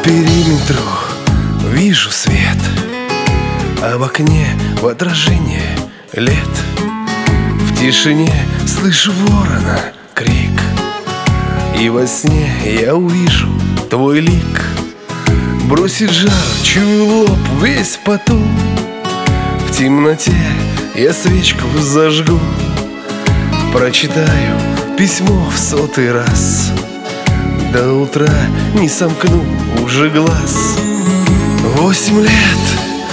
периметру вижу свет, а в окне в отражение лет. В тишине слышу ворона крик, и во сне я увижу твой лик. Бросит жар, чую лоб весь в поту. В темноте я свечку зажгу, прочитаю письмо в 100-й раз. До утра не сомкну уже глаз. 8 лет,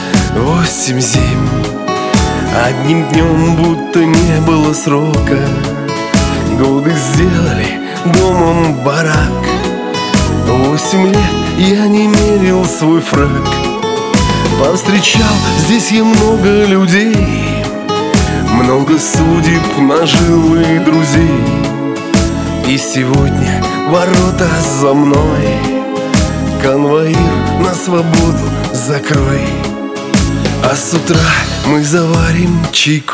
8 зим, одним днем будто не было срока. Годы сделали домом барак. 8 лет я не мерил свой фрак. Повстречал здесь я много людей, много судеб нажил и друзей. И сегодня ворота за мной, конвоир, на свободу закрой. А с утра мы заварим чайку,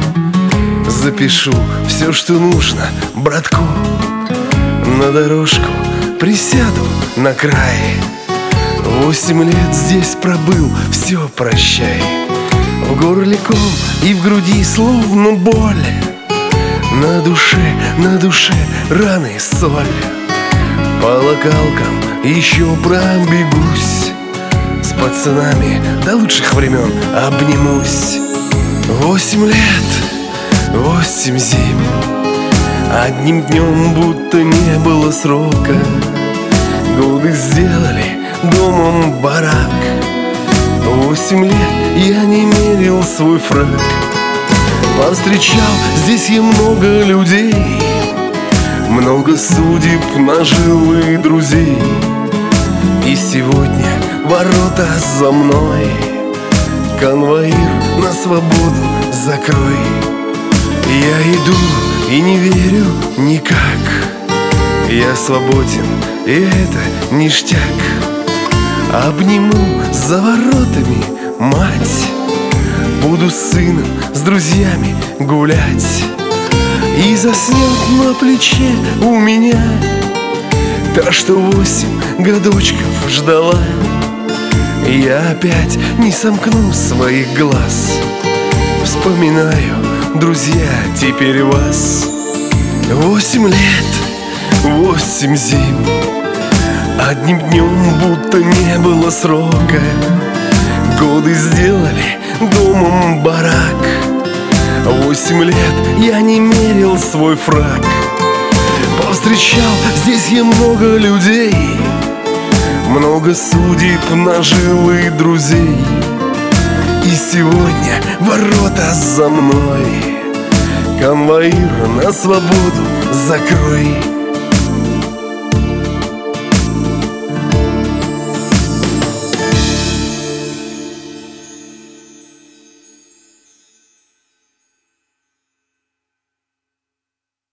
запишу все, что нужно братку. На дорожку присяду на край. 8 лет здесь пробыл, все прощай. В горле ком и в груди словно боль. На душе раны соль. По локалкам еще пробегусь, с пацанами до лучших времен обнимусь. 8 лет, 8 зим, одним днем будто не было срока. Годы сделали домом барак. 8 лет я не мерил свой фрак. Повстречал здесь я много людей, много судеб нажил и друзей. И сегодня ворота за мной, конвоир, на свободу закрой. Я иду и не верю никак, я свободен, и это ништяк. Обниму за воротами мать, буду с сыном, с друзьями гулять. И заснет на плече у меня та, что 8 годочков ждала. Я опять не сомкну своих глаз, вспоминаю, друзья, теперь вас. 8 лет, 8 зим, одним днем будто не было срока. Годы сделали домом барак. 8 лет я не мерил свой фрак. Повстречал здесь я много людей, много судеб нажил и друзей. И сегодня ворота за мной, конвоир, на свободу закрой.